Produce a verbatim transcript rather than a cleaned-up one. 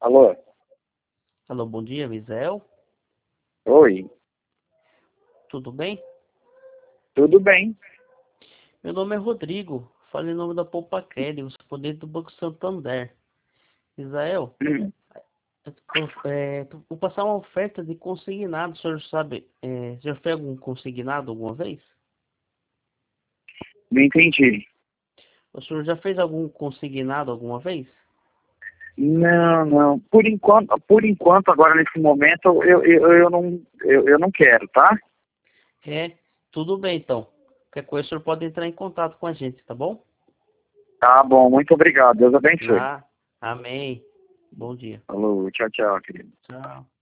Alô? Alô, bom dia, Misael. Oi, Tudo bem? tudo bem? Meu nome é Rodrigo. Falo em nome da Poupa Crédito, os poderes do Banco Santander. Misael, Hum, eu, é, eu vou passar uma oferta de consignado. O senhor sabe, é, já fez algum consignado alguma vez? não entendi. O senhor já fez algum consignado alguma vez? Não, não. Por enquanto, por enquanto agora nesse momento, eu, eu, eu, não, eu, eu não quero, tá? É, tudo bem então. Qualquer coisa o senhor pode entrar em contato com a gente, tá bom? Tá bom, muito obrigado. Deus abençoe. Ah, amém. Bom dia. Falou, tchau, tchau, querido. Tchau.